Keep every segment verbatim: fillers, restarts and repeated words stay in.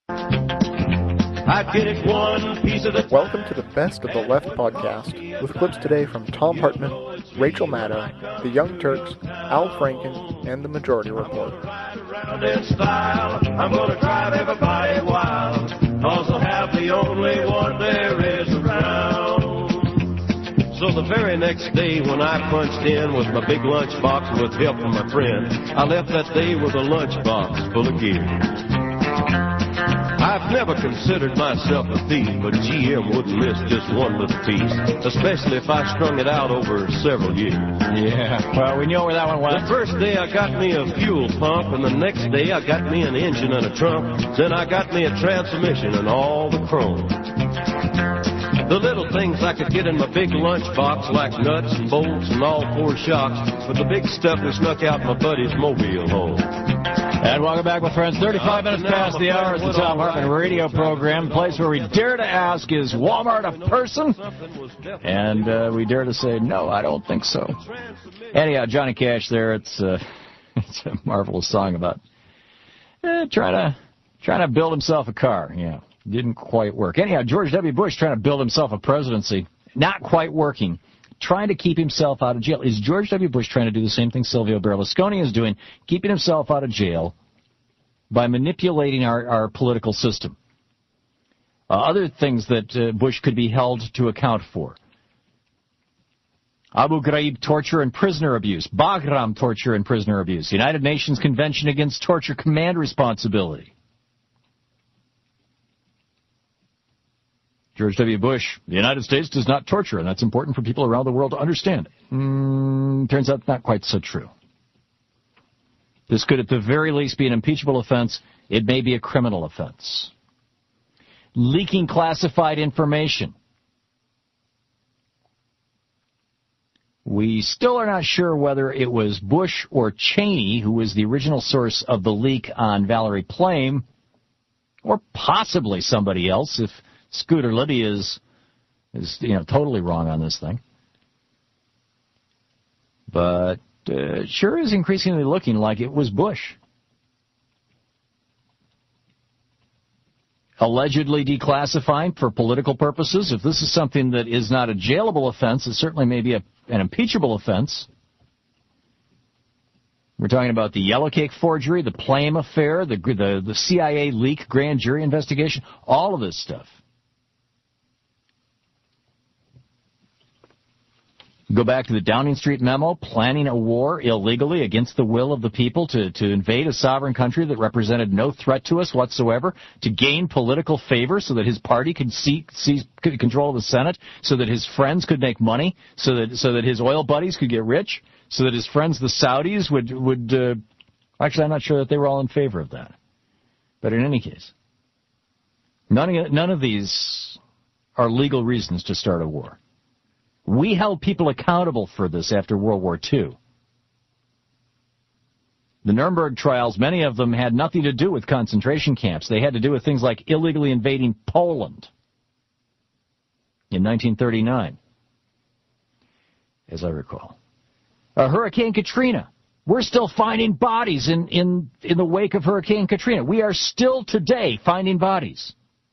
I'd get it one piece of the Welcome to the Best of the Left podcast, with clips today from Thom Hartmann, Rachel Maddow, The Young Turks, Al Franken, and The Majority Report. I'm gonna drive everybody wild, 'cause I'll have the only one there is around. So the very next day when I punched in with my big lunchbox with help from my friend, I left that day with a lunchbox full of gear. I've never considered myself a thief, but G M wouldn't miss just one little piece, especially if I strung it out over several years. Yeah, well, we know where that one went. The first day I got me a fuel pump, and the next day I got me an engine and a trunk. Then I got me a transmission and all the chrome. The little things I could get in my big lunchbox, like nuts and bolts and all four shocks, but the big stuff we snuck out my buddy's mobile home. And welcome back, my friends. thirty-five minutes past the hour. It's the Thom Hartmann radio program, place where we dare to ask, is Walmart a person? And uh, we dare to say, no, I don't think so. Anyhow, Johnny Cash there. It's, uh, it's a marvelous song about eh, trying to trying to build himself a car. Yeah, didn't quite work. Anyhow, George W. Bush trying to build himself a presidency. Not quite working. Trying to keep himself out of jail. Is George W. Bush trying to do the same thing Silvio Berlusconi is doing, keeping himself out of jail by manipulating our, our political system? Uh, other things that uh, Bush could be held to account for. Abu Ghraib torture and prisoner abuse. Bagram torture and prisoner abuse. United Nations Convention Against Torture Command Responsibility. George W. Bush, the United States does not torture, and that's important for people around the world to understand. Mm, turns out not quite so true. This could at the very least be an impeachable offense. It may be a criminal offense. Leaking classified information. We still are not sure whether it was Bush or Cheney who was the original source of the leak on Valerie Plame, or possibly somebody else if Scooter Libby is, is you know, totally wrong on this thing. But uh, it sure is increasingly looking like it was Bush. Allegedly declassifying for political purposes. If this is something that is not a jailable offense, it certainly may be a, an impeachable offense. We're talking about the Yellow Cake forgery, the Plame affair, the, the, the C I A leak grand jury investigation, all of this stuff. Go back to the Downing Street memo, planning a war illegally against the will of the people to, to invade a sovereign country that represented no threat to us whatsoever, to gain political favor so that his party could seek, seize control of the Senate, so that his friends could make money, so that so that his oil buddies could get rich, so that his friends, the Saudis, would... would uh, actually, I'm not sure that they were all in favor of that. But in any case, none of, none of these are legal reasons to start a war. We held people accountable for this after World War Two. The Nuremberg trials, many of them had nothing to do with concentration camps. They had to do with things like illegally invading Poland in nineteen thirty-nine, as I recall. Uh, Hurricane Katrina. We're still finding bodies in, in, in the wake of Hurricane Katrina. We are still today finding bodies.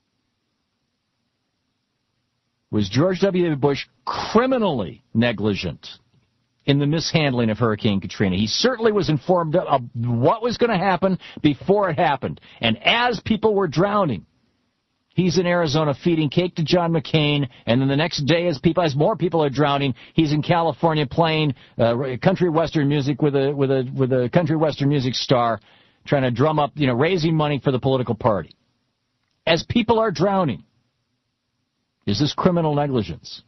Was George W. Bush criminally negligent in the mishandling of Hurricane Katrina? He certainly was informed of what was going to happen before it happened. And as people were drowning, he's in Arizona feeding cake to John McCain, and then the next day, as people, as more people are drowning, he's in California playing uh, country western music with a with a with a country western music star, trying to drum up, you know, raising money for the political party. As people are drowning. Is this criminal negligence?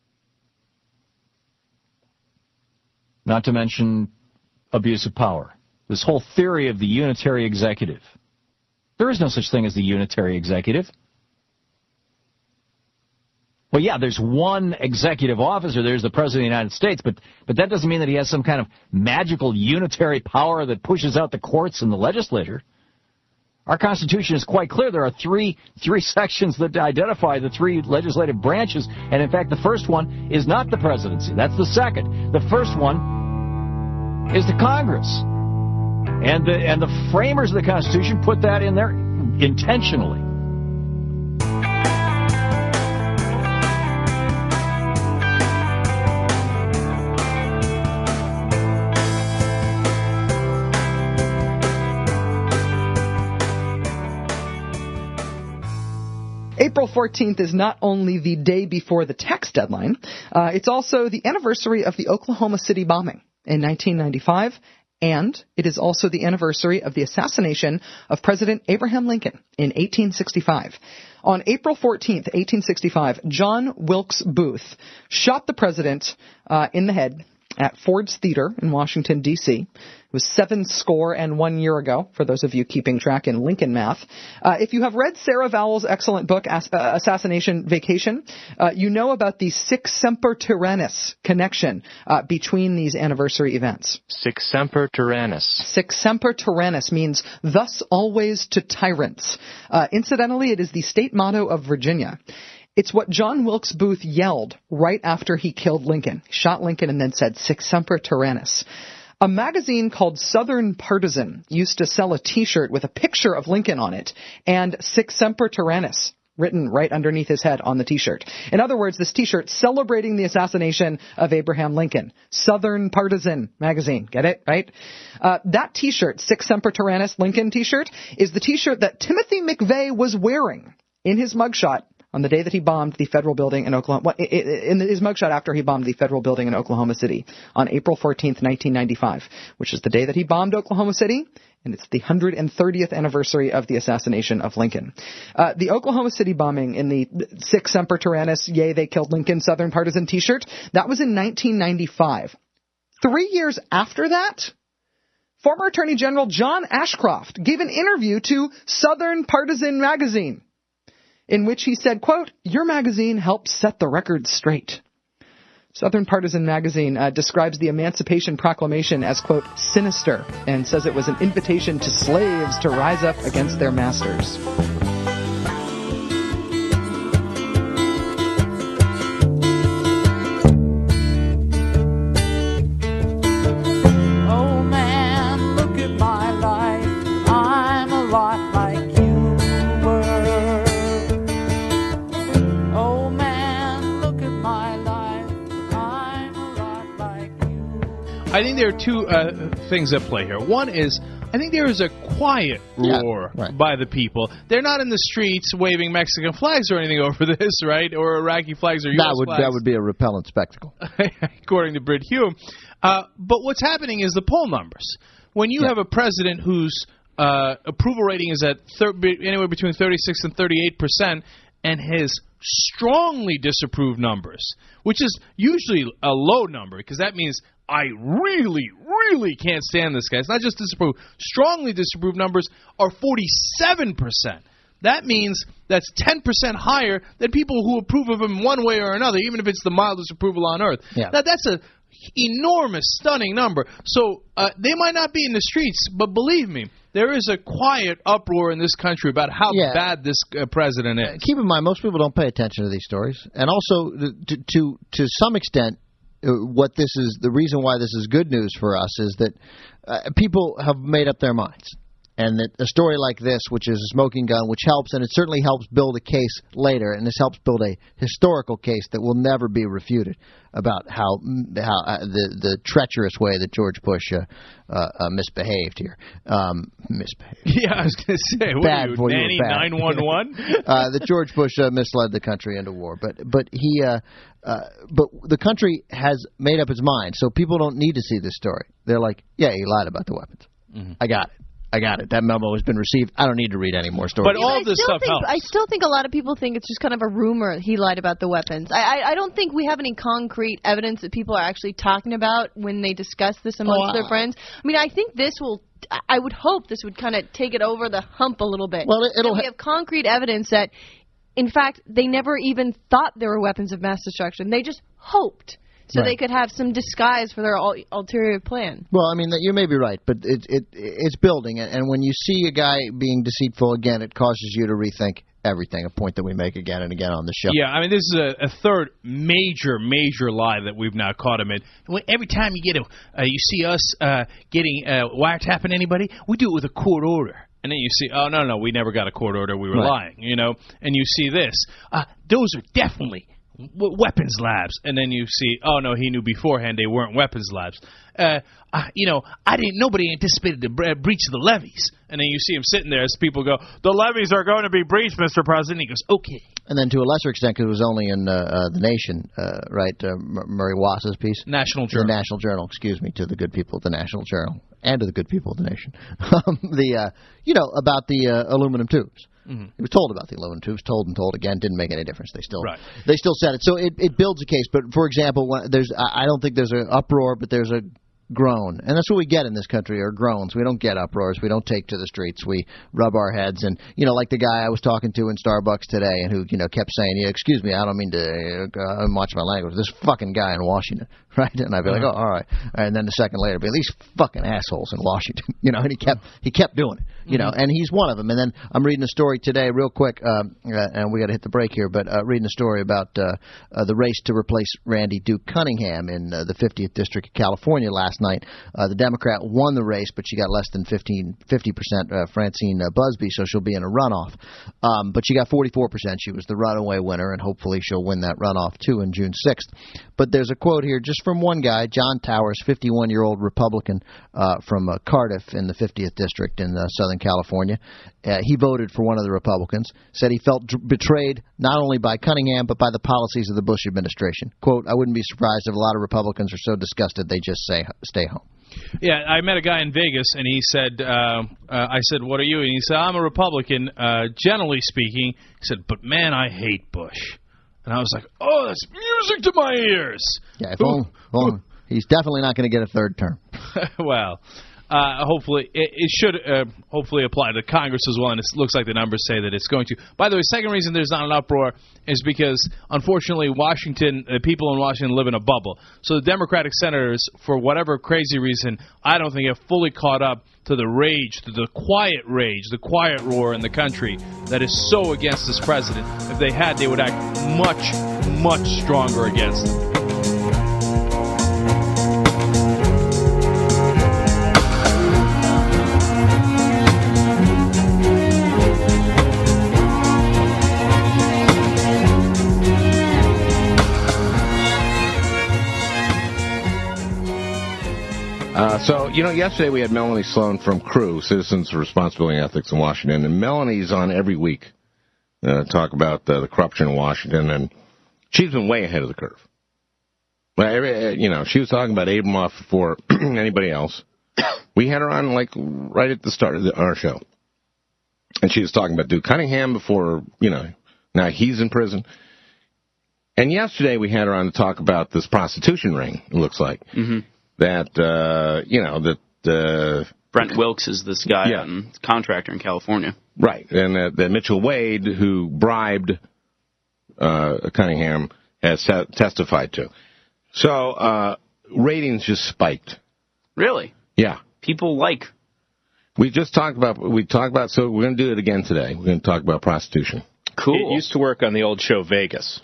Not to mention abuse of power. This whole theory of the unitary executive. There is no such thing as the unitary executive. Well, yeah, there's one executive officer. There's the President of the United States, but, but that doesn't mean that he has some kind of magical unitary power that pushes out the courts and the legislature. Our Constitution is quite clear. There are three three sections that identify the three legislative branches, and in fact, the first one is not the presidency. That's the second. The first one is the Congress. And the, and the framers of the Constitution put that in there intentionally. April fourteenth is not only the day before the tax deadline, uh, it's also the anniversary of the Oklahoma City bombing in nineteen ninety-five, and it is also the anniversary of the assassination of President Abraham Lincoln in eighteen sixty-five. On April fourteenth, eighteen sixty-five, John Wilkes Booth shot the president uh, in the head at Ford's Theater in Washington, D C It was seven score and one year ago, for those of you keeping track in Lincoln math. Uh, if you have read Sarah Vowell's excellent book, As- uh, Assassination Vacation, uh, you know about the Sic Semper Tyrannis connection uh, between these anniversary events. Sic Semper Tyrannis. Sic Semper Tyrannis means thus always to tyrants. Uh, incidentally, it is the state motto of Virginia. It's what John Wilkes Booth yelled right after he killed Lincoln. He shot Lincoln and then said, Sic Semper Tyrannis. A magazine called Southern Partisan used to sell a T-shirt with a picture of Lincoln on it and Sic Semper Tyrannis written right underneath his head on the T-shirt. In other words, this T-shirt celebrating the assassination of Abraham Lincoln. Southern Partisan magazine. Get it? Right? Uh, that T-shirt, Sic Semper Tyrannis Lincoln T-shirt, is the T-shirt that Timothy McVeigh was wearing in his mugshot on the day that he bombed the federal building in Oklahoma, in his mugshot after he bombed the federal building in Oklahoma City on April fourteenth, nineteen ninety-five, which is the day that he bombed Oklahoma City, and it's the one hundred thirtieth anniversary of the assassination of Lincoln. Uh, the Oklahoma City bombing in the Sic Semper Tyrannis, yay, they killed Lincoln, Southern Partisan T-shirt, that was in nineteen ninety-five. Three years after that, former Attorney General John Ashcroft gave an interview to Southern Partisan magazine, in which he said, quote, your magazine helps set the record straight. Southern Partisan magazine uh, describes the Emancipation Proclamation as, quote, sinister, and says it was an invitation to slaves to rise up against their masters. Oh man, look at my life. I'm a lot like you were. Oh man, look at my life. I'm a lot like you. I think there are two uh, things at play here. One is, I think there is a quiet roar yeah, right. by the people. They're not in the streets waving Mexican flags or anything over this, right? Or Iraqi flags or U S that would, flags. That would be a repellent spectacle. According to Britt Hume. Uh, but what's happening is the poll numbers. When you yeah. have a president whose uh, approval rating is at thir- anywhere between thirty-six and thirty-eight percent, and his strongly disapproved numbers, which is usually a low number, because that means I really, really can't stand this guy. It's not just disapprove. Strongly disapproved numbers are forty-seven percent. That means that's ten percent higher than people who approve of him one way or another, even if it's the mildest approval on earth. Yeah. Now, that's a enormous, stunning number. So uh, they might not be in the streets, but believe me, there is a quiet uproar in this country about how Yeah. bad this uh, president is. Keep in mind, most people don't pay attention to these stories, and also to to, to some extent, uh, what this is, the reason why this is good news for us is that uh, people have made up their minds. And that a story like this, which is a smoking gun, which helps, and it certainly helps build a case later, and this helps build a historical case that will never be refuted about how how uh, the the treacherous way that George Bush uh, uh, uh, misbehaved here. Um, misbehaved. Yeah, I was going to say, what Bad are you, for you, Nanny bad. nine one one? uh, that George Bush uh, misled the country into war, but but he uh, uh, but the country has made up its mind, so people don't need to see this story. They're like, yeah, he lied about the weapons. Mm-hmm. I got it. I got it. That memo has been received. I don't need to read any more stories. But all I this still stuff think, helps. I still think a lot of people think it's just kind of a rumor he lied about the weapons. I, I, I don't think we have any concrete evidence that people are actually talking about when they discuss this amongst Oh, their I- friends. I mean, I think this will, I would hope this would kind of take it over the hump a little bit. Well, it- it'll That we ha- have concrete evidence that, in fact, they never even thought there were weapons of mass destruction. They just hoped. So Right. they could have some disguise for their ul- ulterior plan. Well, I mean, that you may be right, but it it it's building, and and when you see a guy being deceitful again, it causes you to rethink everything. A point that we make again and again on the show. Yeah, I mean, this is a, a third major, major lie that we've now caught him in. When- Every time you get a, uh, you see us uh, getting uh, wiretapping anybody, we do it with a court order. And then you see, oh, no, no, we never got a court order. We were Right. lying, you know. And you see this. Uh, those are definitely w- weapons labs. And then you see, oh, no, he knew beforehand they weren't weapons labs. Uh, uh, you know, I didn't. Nobody anticipated the bre- breach of the levees. And then you see him sitting there as people go, the levees are going to be breached, Mister President. He goes, okay. And then to a lesser extent, because it was only in uh, uh, The Nation, uh, right, uh, M- Murray Wass's piece? National Journal. The National Journal, excuse me, to the good people of the National Journal, and to the good people of the nation. um, the, uh, you know, about the uh, aluminum tubes. Mm-hmm. He was told about the aluminum tubes, told and told again, didn't make any difference. They still, Right. they still said it. So it, it builds a case. But for example, when there's, I I don't think there's an uproar, but there's a groan, and that's what we get in this country are groans. We don't get uproars. We don't take to the streets. We rub our heads, and you know, like the guy I was talking to in Starbucks today, and who you know kept saying, "Yeah, excuse me, I don't mean to uh, watch my language." This fucking guy in Washington, right? And I'd be like, "Oh, all right." And then a second later, I'd be these fucking assholes in Washington, you know. And he kept he kept doing it, you know. And he's one of them. And then I'm reading a story today, real quick, um, uh, and we got to hit the break here, but uh, reading a story about uh, uh, the race to replace Randy Duke Cunningham in uh, the fiftieth District of California last night. Uh, the Democrat won the race, but she got less than fifteen, fifty percent, uh, Francine uh, Busby, so she'll be in a runoff. Um, but she got forty-four percent. She was the runaway winner, and hopefully she'll win that runoff, too, on June sixth. But there's a quote here just from one guy, John Towers, fifty-one-year-old Republican uh, from uh, Cardiff in the fiftieth District in uh, Southern California. Uh, he voted for one of the Republicans, said he felt d- betrayed not only by Cunningham, but by the policies of the Bush administration. Quote, I wouldn't be surprised if a lot of Republicans are so disgusted they just say stay home. Yeah, I met a guy in Vegas, and he said, uh, uh, I said, what are you? And he said, I'm a Republican, uh, generally speaking. He said, but, man, I hate Bush. And I was like, oh, that's music to my ears. Yeah, if only, if only, he's definitely not going to get a third term. Well, uh, hopefully it, it should uh, hopefully apply to Congress as well, and it looks like the numbers say that it's going to. By the way, second reason there's not an uproar is because, unfortunately, Washington, the people in Washington live in a bubble. So the Democratic senators, for whatever crazy reason, I don't think have fully caught up to the rage, to the quiet rage, the quiet roar in the country that is so against this president. If they had, they would act much, much stronger against him. Uh, so, you know, yesterday we had Melanie Sloan from Crew, Citizens for Responsibility and Ethics in Washington, and Melanie's on every week uh, talk about uh, the corruption in Washington, and she's been way ahead of the curve. Well, every, you know, she was talking about Abramoff before anybody else. We had her on, like, right at the start of the, our show, and she was talking about Duke Cunningham before, you know, now he's in prison. And yesterday we had her on to talk about this prostitution ring, it looks like. Mm-hmm. That, uh, you know, that... Uh, Brent Wilkes is this guy, yeah. um, contractor in California. Right, and uh, that Mitchell Wade, who bribed uh, Cunningham, has te- testified to. So, uh, ratings just spiked. Really? Yeah. People like... We just talked about, we talked about, so we're going to do it again today. We're going to talk about prostitution. Cool. It used to work on the old show Vegas.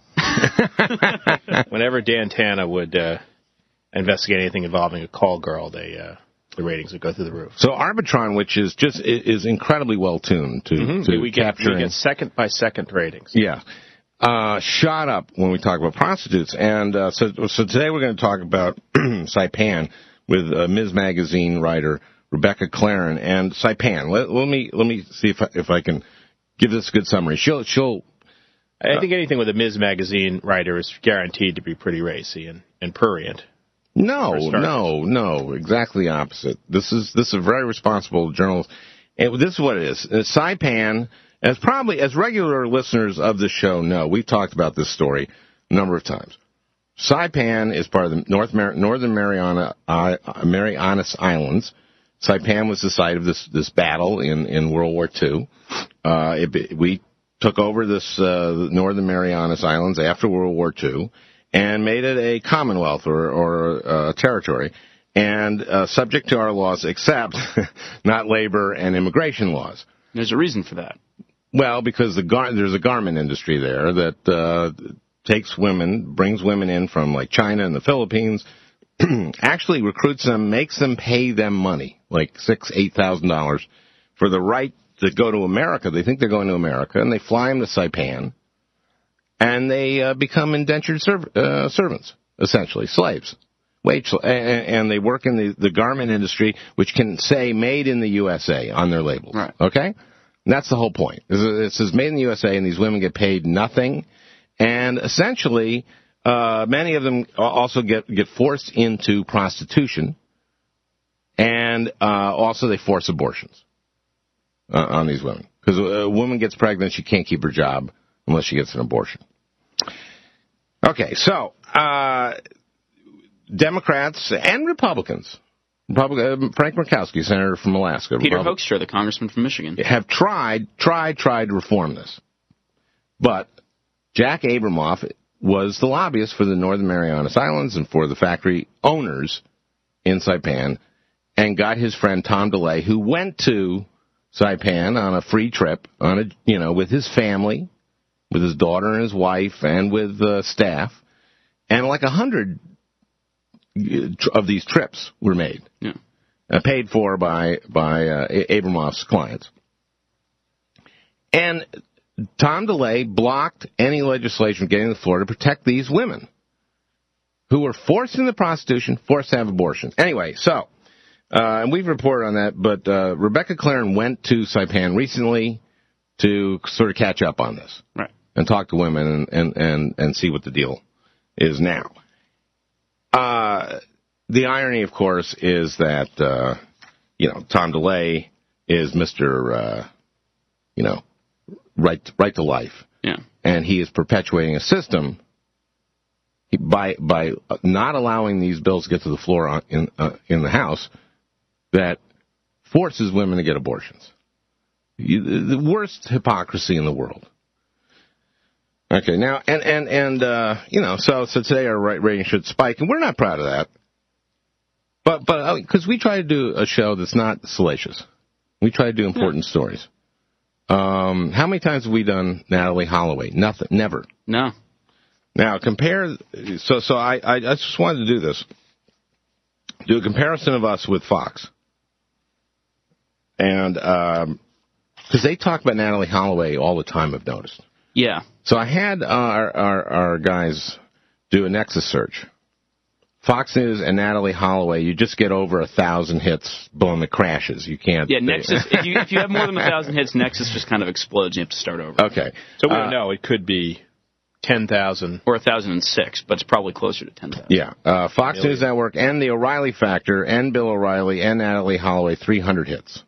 Whenever Dan Tana would... Uh, investigate anything involving a call girl, they uh, the ratings would go through the roof. So Arbitron, which is just is incredibly well tuned to, mm-hmm. to we get, capturing, we get second by second ratings. Yeah, uh, shot up when we talk about prostitutes, and uh, so so today we're going to talk about Saipan with uh, Miz Magazine writer Rebecca Claren and Saipan. Let, let me let me see if I, if I can give this a good summary. She'll she'll. I think anything with a Miz Magazine writer is guaranteed to be pretty racy and, and prurient. No, no, no, exactly the opposite. This is this is a very responsible journalist. And this is what it is. Uh, Saipan, as probably as regular listeners of the show know, we've talked about this story a number of times. Saipan is part of the North Mar- Northern Mariana uh, Marianas Islands. Saipan was the site of this this battle in, in World War Two. Uh, it, we took over this uh, Northern Marianas Islands after World War Two. And made it a commonwealth or, or a territory, and uh, subject to our laws, except not labor and immigration laws. There's a reason for that. Well, because the gar- there's a garment industry there that uh, takes women, brings women in from like China and the Philippines, actually recruits them, makes them pay them money, like six, eight thousand dollars, for the right to go to America. They think they're going to America, and they fly them to Saipan, and they uh, become indentured serv- uh, servants, essentially, slaves. Wage, and, and they work in the, the garment industry, which can say made in the U S A on their labels. Right. Okay? And that's the whole point. It says made in the U S A, and these women get paid nothing. And essentially, uh, many of them also get, get forced into prostitution. And uh, also they force abortions uh, on these women. Because a woman gets pregnant, she can't keep her job unless she gets an abortion. Okay, so... Uh, Democrats and Republicans, Republican, Frank Murkowski, senator from Alaska, Peter Republic, Hoekstra, the congressman from Michigan, have tried, tried, tried to reform this. But Jack Abramoff was the lobbyist for the Northern Marianas Islands and for the factory owners in Saipan, and got his friend Tom DeLay, who went to Saipan on a free trip, on a you know with his family, with his daughter and his wife, and with uh, staff, and like a hundred of these trips were made, yeah. uh, paid for by by uh, Abramoff's clients. And Tom DeLay blocked any legislation getting to the floor to protect these women who were forced into prostitution, forced to have abortions. Anyway, so, uh, and we've reported on that, but uh, Rebecca Claren went to Saipan recently to sort of catch up on this. Right. And talk to women and, and, and, and see what the deal is now. Uh, the irony, of course, is that, uh, you know, Tom DeLay is Mister Uh, you know, right, right to life. Yeah. And he is perpetuating a system by by not allowing these bills to get to the floor on, in uh, in the House that forces women to get abortions. You, the worst hypocrisy in the world. Okay, now, and, and, and uh, you know, so so today our rating should spike, and we're not proud of that. But, but because we try to do a show that's not salacious. We try to do important yeah. stories. Um, how many times have we done Natalie Holloway? Nothing. Never. No. Now, compare, so so I, I just wanted to do this. Do a comparison of us with Fox. And, um, because they talk about Natalie Holloway all the time, I've noticed. Yeah. So I had uh, our, our our guys do a Nexus search. Fox News and Natalie Holloway, you just get over a thousand hits, boom, it crashes. You can't. Yeah, Nexus. if you if you have more than a thousand hits, Nexus just kind of explodes. You have to start over. Okay. So we don't uh, know. It could be ten thousand or a thousand and six, but it's probably closer to ten thousand. Yeah. Uh, Fox Million. News Network and the O'Reilly Factor and Bill O'Reilly and Natalie Holloway, three hundred hits.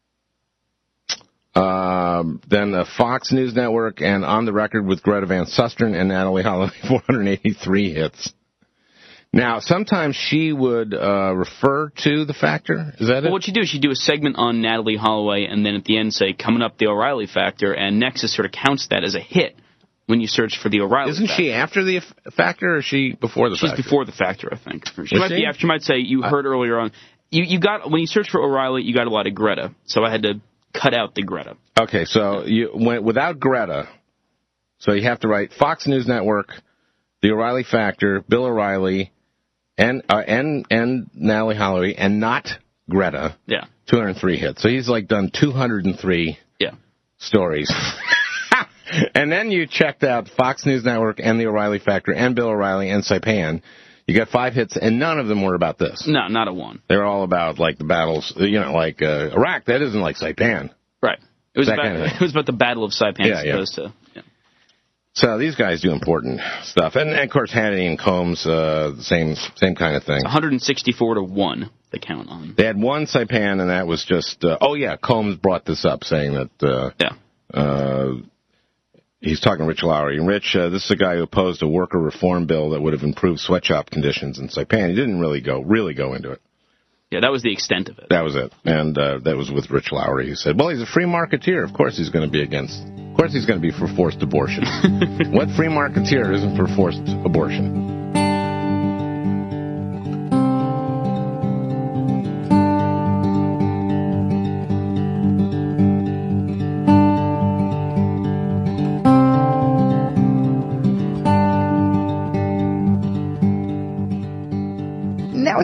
Um, then the Fox News Network and On the Record with Greta Van Susteren and Natalie Holloway, four hundred eighty-three hits. Now, sometimes she would uh, refer to the Factor. Is that well, it? What she'd do is she'd do a segment on Natalie Holloway, and then at the end say, coming up, the O'Reilly Factor, and Nexus sort of counts that as a hit when you search for the O'Reilly Isn't Factor. she after the Factor, or is she before the She's Factor? She's before the Factor, I think. She Was might she? be after. She might say, you heard uh, earlier on, you, you got when you search for O'Reilly, you got a lot of Greta, so I had to cut out the Greta. Okay, so you went without Greta, so you have to write Fox News Network, the O'Reilly Factor, Bill O'Reilly, and uh, and and Natalie Holloway, and not Greta. Yeah. two hundred three hits. So he's like done two hundred three yeah. stories. And then you checked out Fox News Network and the O'Reilly Factor and Bill O'Reilly and Saipan. You got five hits, and none of them were about this. No, not a one. They were all about, like, the battles, you know, like uh, Iraq. That isn't like Saipan. Right. It was, that about, kind of thing. It was about the Battle of Saipan yeah, as opposed yeah. to... Yeah. So these guys do important stuff. And, and of course, Hannity and Combs, uh, same same kind of thing. one hundred sixty-four to one, the count on. They had one Saipan, and that was just... Uh, oh, yeah, Combs brought this up, saying that... Uh, yeah. Uh, he's talking to Rich Lowry. And Rich, uh, this is a guy who opposed a worker reform bill that would have improved sweatshop conditions in Saipan. He didn't really go really go into it. Yeah, that was the extent of it. That was it. And uh, that was with Rich Lowry. He said, well, he's a free marketeer. Of course he's going to be against... Of course he's going to be for forced abortion. What free marketeer isn't for forced abortion? Now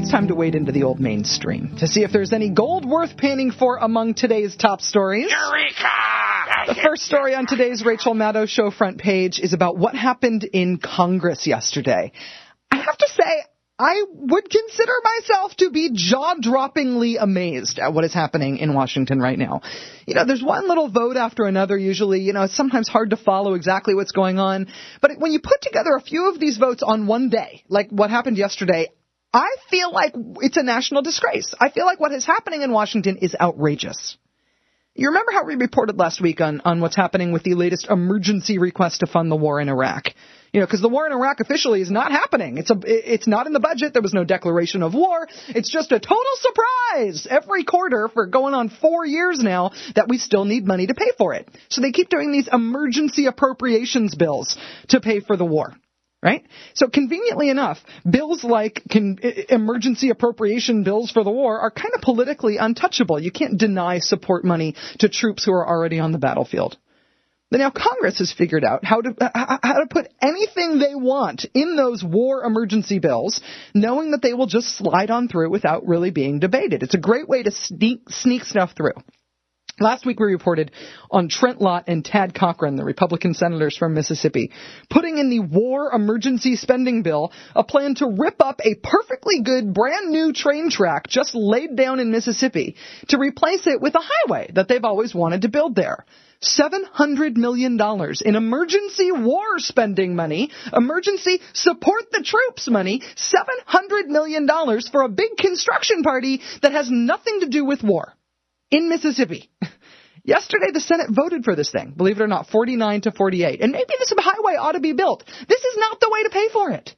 it's time to wade into the old mainstream to see if there's any gold worth panning for among today's top stories. Eureka! The first story on today's Rachel Maddow Show front page is about what happened in Congress yesterday. I have to say, I would consider myself to be jaw-droppingly amazed at what is happening in Washington right now. You know, there's one little vote after another usually. You know, it's sometimes hard to follow exactly what's going on. But when you put together a few of these votes on one day, like what happened yesterday, I feel like it's a national disgrace. I feel like what is happening in Washington is outrageous. You remember how we reported last week on, on what's happening with the latest emergency request to fund the war in Iraq? You know, because the war in Iraq officially is not happening. It's a, it's not in the budget. There was no declaration of war. It's just a total surprise every quarter for going on four years now that we still need money to pay for it. So they keep doing these emergency appropriations bills to pay for the war. Right? So conveniently enough, bills like can, emergency appropriation bills for the war are kind of politically untouchable. You can't deny support money to troops who are already on the battlefield. But now Congress has figured out how to how to put anything they want in those war emergency bills, knowing that they will just slide on through without really being debated. It's a great way to sneak, sneak stuff through. Last week we reported on Trent Lott and Tad Cochran, the Republican senators from Mississippi, putting in the war emergency spending bill a plan to rip up a perfectly good brand new train track just laid down in Mississippi to replace it with a highway that they've always wanted to build there. seven hundred million dollars in emergency war spending money, emergency support the troops money, seven hundred million dollars for a big construction party that has nothing to do with war. In Mississippi. Yesterday, the Senate voted for this thing, believe it or not, forty-nine to forty-eight. And maybe this highway ought to be built. This is not the way to pay for it.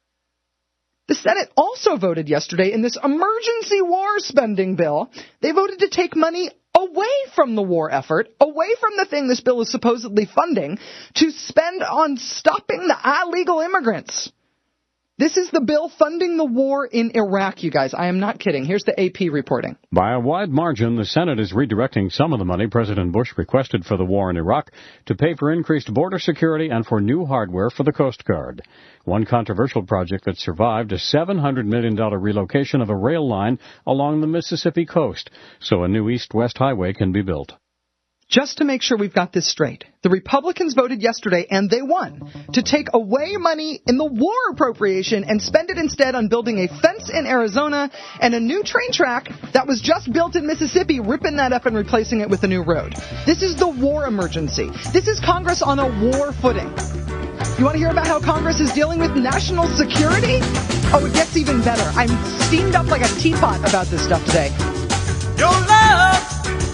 The Senate also voted yesterday in this emergency war spending bill. They voted to take money away from the war effort, away from the thing this bill is supposedly funding, to spend on stopping the illegal immigrants. This is the bill funding the war in Iraq, you guys. I am not kidding. Here's the A P reporting. By a wide margin, the Senate is redirecting some of the money President Bush requested for the war in Iraq to pay for increased border security and for new hardware for the Coast Guard. One controversial project that survived a seven hundred million dollars relocation of a rail line along the Mississippi coast so a new east-west highway can be built. Just to make sure we've got this straight, the Republicans voted yesterday, and they won, to take away money in the war appropriation and spend it instead on building a fence in Arizona and a new train track that was just built in Mississippi, ripping that up and replacing it with a new road. This is the war emergency. This is Congress on a war footing. You want to hear about how Congress is dealing with national security? Oh, it gets even better. I'm steamed up like a teapot about this stuff today. Your love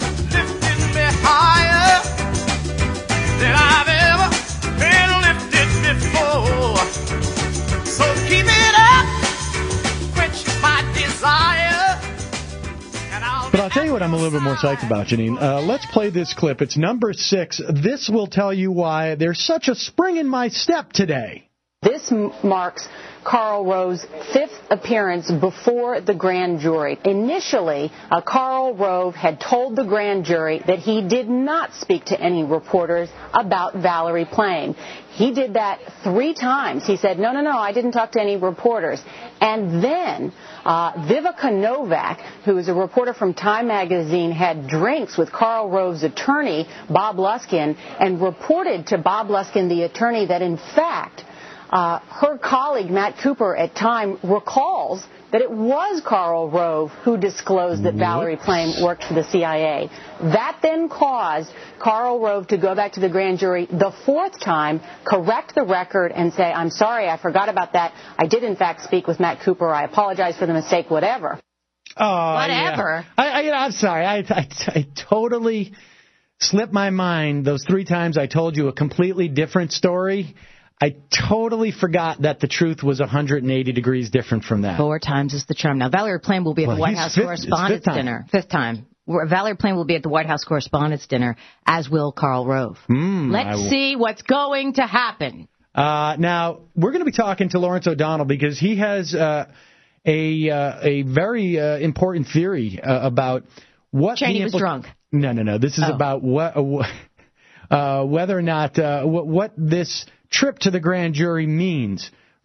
higher than I've ever been lifted before. So keep it up, quench my desire. And I'll but I'll tell you what I'm a little bit more psyched about, Janine. Uh, let's play this clip. It's number six. This will tell you why there's such a spring in my step today. This marks Karl Rove's fifth appearance before the grand jury. Initially, uh, Karl Rove had told the grand jury that he did not speak to any reporters about Valerie Plame. He did that three times. He said, no, no, no, I didn't talk to any reporters. And then uh, Vivica Novak, who is a reporter from Time magazine, had drinks with Karl Rove's attorney, Bob Luskin, and reported to Bob Luskin, the attorney, that in fact, Uh, her colleague, Matt Cooper, at Time, recalls that it was Karl Rove who disclosed that Valerie Plame worked for the C I A. That then caused Karl Rove to go back to the grand jury the fourth time, correct the record, and say, I'm sorry, I forgot about that. I did, in fact, speak with Matt Cooper. I apologize for the mistake, whatever. Oh, Whatever. Yeah. I, I, you know, I'm sorry. I, I, I totally slipped my mind those three times I told you a completely different story. I totally forgot that the truth was one hundred eighty degrees different from that. Four times is the charm. Now, Valerie Plame will be at well, the White House fifth, Correspondents' fifth Dinner. Fifth time. Valerie Plame will be at the White House Correspondents' Dinner, as will Karl Rove. Mm, Let's see what's going to happen. Uh, now, we're going to be talking to Lawrence O'Donnell because he has uh, a uh, a very uh, important theory uh, about what... Cheney impl- was drunk. No, no, no. This is oh. about what, uh, whether or not uh, what, what this trip to the grand jury means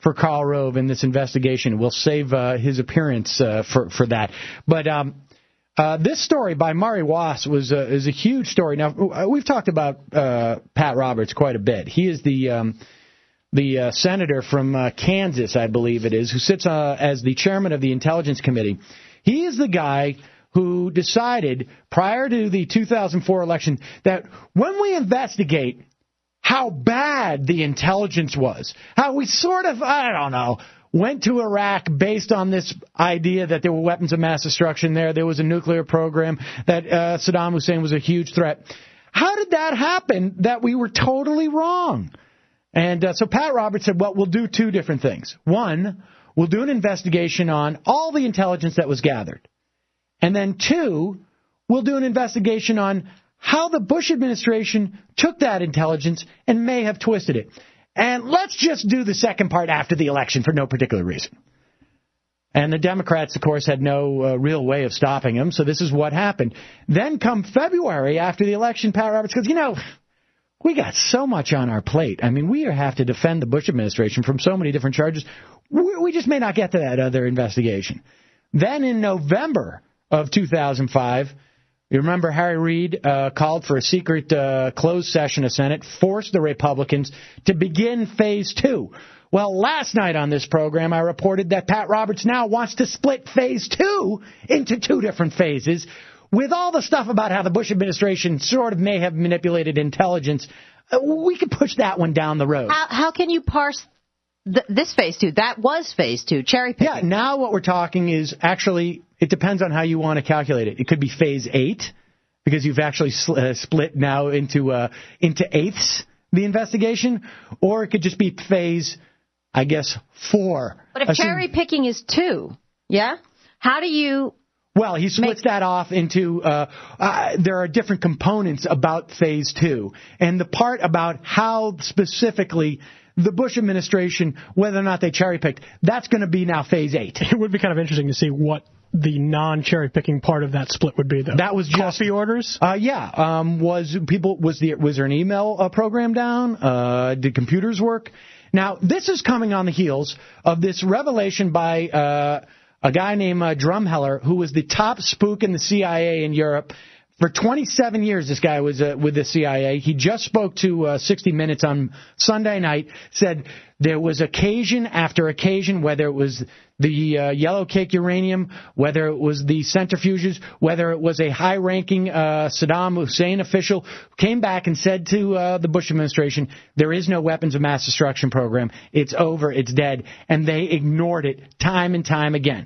for Karl Rove in this investigation. We'll save uh, his appearance uh, for, for that. But um, uh, this story by Murray Wass was uh, is a huge story. Now, we've talked about uh, Pat Roberts quite a bit. He is the... Um, the uh, senator from uh, Kansas, I believe it is, who sits uh, as the chairman of the Intelligence Committee. He is the guy who decided prior to the two thousand four election that when we investigate how bad the intelligence was, how we sort of, I don't know, went to Iraq based on this idea that there were weapons of mass destruction there, there was a nuclear program, that uh, Saddam Hussein was a huge threat. How did that happen that we were totally wrong? And uh, so Pat Roberts said, well, we'll do two different things. One, we'll do an investigation on all the intelligence that was gathered. And then two, we'll do an investigation on how the Bush administration took that intelligence and may have twisted it. And let's just do the second part after the election for no particular reason. And the Democrats, of course, had no uh, real way of stopping him, so this is what happened. Then come February after the election, Pat Roberts goes, you know, we got so much on our plate. I mean, we have to defend the Bush administration from so many different charges. We just may not get to that other investigation. Then in November of two thousand five, you remember Harry Reid uh, called for a secret uh, closed session of Senate, forced the Republicans to begin phase two. Well, last night on this program, I reported that Pat Roberts now wants to split phase two into two different phases. With all the stuff about how the Bush administration sort of may have manipulated intelligence, uh, we could push that one down the road. How, how can you parse th- this phase two? That was phase two, cherry picking. Yeah, now what we're talking is actually, it depends on how you want to calculate it. It could be phase eight, because you've actually sl- uh, split now into uh, into eighths the investigation, or it could just be phase, I guess, four. But if Assume- cherry picking is two, yeah? How do you... Well, he splits that off into, uh, uh, there are different components about phase two. And the part about how specifically the Bush administration, whether or not they cherry-picked, that's going to be now phase eight. It would be kind of interesting to see what the non-cherry-picking part of that split would be, though. That was just... Coffee orders? Uh, yeah. Um, was people was the was there an email uh, program down? Uh, did computers work? Now, this is coming on the heels of this revelation by... Uh, a guy named uh, Drumheller, who was the top spook in the C I A in Europe. For twenty-seven years, this guy was uh, with the C I A. He just spoke to uh, sixty minutes on Sunday night, said there was occasion after occasion, whether it was the uh, yellow cake uranium, whether it was the centrifuges, whether it was a high-ranking uh, Saddam Hussein official, came back and said to uh, the Bush administration, there is no weapons of mass destruction program. It's over. It's dead. And they ignored it time and time again.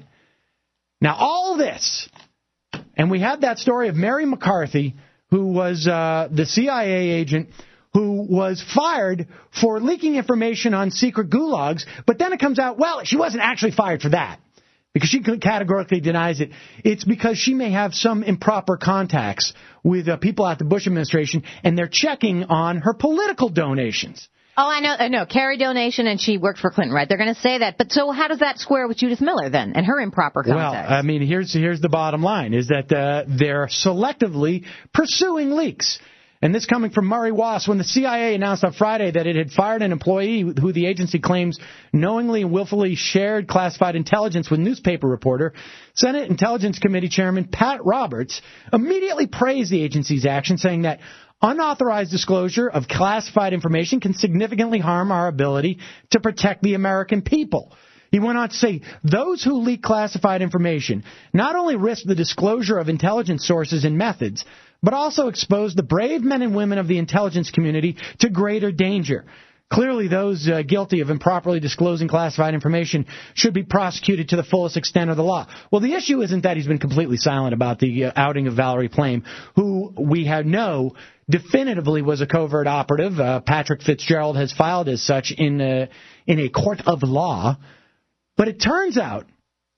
Now, all this, and we had that story of Mary McCarthy, who was uh, the C I A agent who was fired for leaking information on secret gulags, but then it comes out, well, she wasn't actually fired for that, because she categorically denies it. It's because she may have some improper contacts with uh, people at the Bush administration, and they're checking on her political donations. Oh, I know, I know. Carrie donation, and she worked for Clinton, right? They're going to say that. But so how does that square with Judith Miller, then, and her improper contacts? Well, I mean, here's here's the bottom line, is that uh, they're selectively pursuing leaks. And this coming from Murray Wass, when the C I A announced on Friday that it had fired an employee who the agency claims knowingly and willfully shared classified intelligence with newspaper reporter, Senate Intelligence Committee Chairman Pat Roberts immediately praised the agency's action, saying that unauthorized disclosure of classified information can significantly harm our ability to protect the American people. He went on to say, those who leak classified information not only risk the disclosure of intelligence sources and methods, but also expose the brave men and women of the intelligence community to greater danger. Clearly, those uh, guilty of improperly disclosing classified information should be prosecuted to the fullest extent of the law. Well, the issue isn't that he's been completely silent about the uh, outing of Valerie Plame, who we have know definitively was a covert operative. Uh, Patrick Fitzgerald has filed as such in a, in a court of law. But it turns out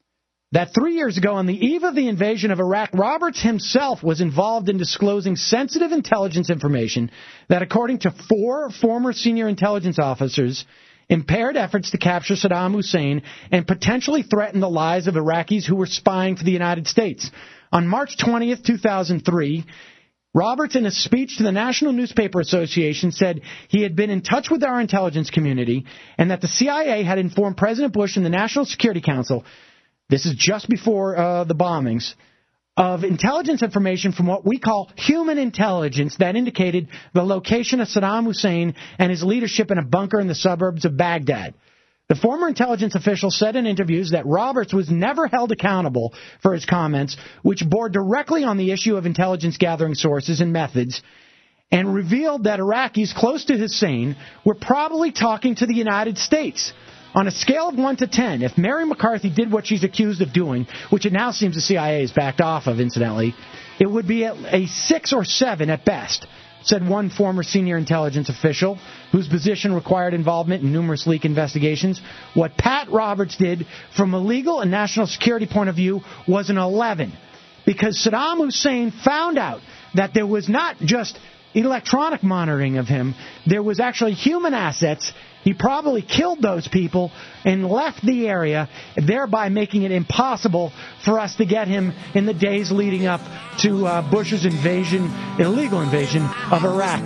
that three years ago, on the eve of the invasion of Iraq, Roberts himself was involved in disclosing sensitive intelligence information that, according to four former senior intelligence officers, impaired efforts to capture Saddam Hussein and potentially threatened the lives of Iraqis who were spying for the United States. On March twentieth, two thousand three, Roberts, in a speech to the National Newspaper Association, said he had been in touch with our intelligence community and that the C I A had informed President Bush and the National Security Council, this is just before uh, the bombings, of intelligence information from what we call human intelligence that indicated the location of Saddam Hussein and his leadership in a bunker in the suburbs of Baghdad. The former intelligence official said in interviews that Roberts was never held accountable for his comments, which bore directly on the issue of intelligence gathering sources and methods, and revealed that Iraqis close to Hussein were probably talking to the United States. On a scale of one to ten, if Mary McCarthy did what she's accused of doing, which it now seems the C I A has backed off of, incidentally, it would be a six or seven at best, said one former senior intelligence official whose position required involvement in numerous leak investigations. What Pat Roberts did from a legal and national security point of view was an eleven, because Saddam Hussein found out that there was not just electronic monitoring of him, there was actually human assets. He probably killed those people and left the area, thereby making it impossible for us to get him in the days leading up to uh, Bush's invasion, illegal invasion of Iraq.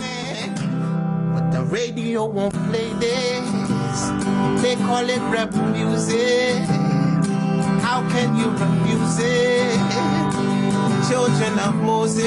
But the radio won't play this. They call it rap music. How can you refuse it? Children of Moses.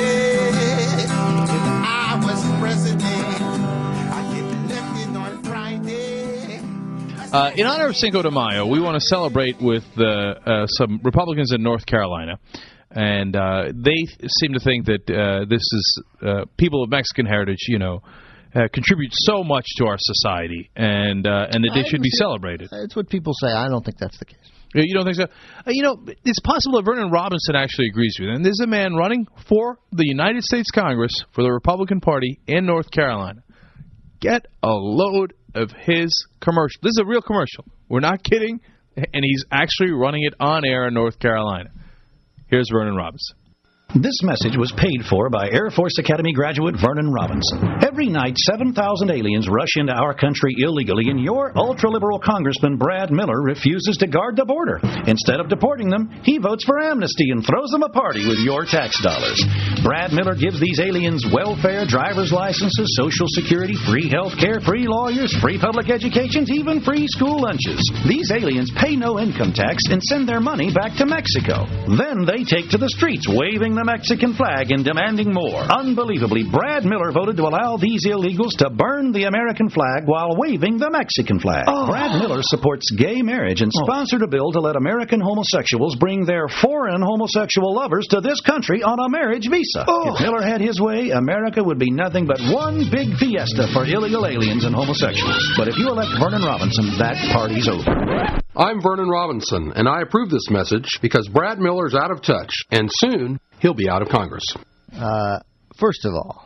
If I was president, I'd get elected on Friday. Uh, in honor of Cinco de Mayo, we want to celebrate with uh, uh, some Republicans in North Carolina. And uh, they seem to think that uh, this is uh, people of Mexican heritage, you know, uh, contribute so much to our society, and uh, and that they should be celebrated. It's what people say. I don't think that's the case. You don't think so? Uh, you know, it's possible that Vernon Robinson actually agrees with you. And there's a man running for the United States Congress for the Republican Party in North Carolina. Get a load of his commercial. This is a real commercial. We're not kidding. And he's actually running it on air in North Carolina. Here's Vernon Robinson. This message was paid for by Air Force Academy graduate Vernon Robinson. Every night, seven thousand aliens rush into our country illegally, and your ultra-liberal Congressman Brad Miller refuses to guard the border. Instead of deporting them, he votes for amnesty and throws them a party with your tax dollars. Brad Miller gives these aliens welfare, driver's licenses, Social Security, free health care, free lawyers, free public educations, even free school lunches. These aliens pay no income tax and send their money back to Mexico. Then they take to the streets, waving the Mexican flag and demanding more. Unbelievably, Brad Miller voted to allow these illegals to burn the American flag while waving the Mexican flag. Oh. Brad Miller supports gay marriage and sponsored a bill to let American homosexuals bring their foreign homosexual lovers to this country on a marriage visa. Oh. If Miller had his way, America would be nothing but one big fiesta for illegal aliens and homosexuals. But if you elect Vernon Robinson, that party's over. I'm Vernon Robinson, and I approve this message because Brad Miller's out of touch, and soon he'll be out of Congress. Uh, first of all,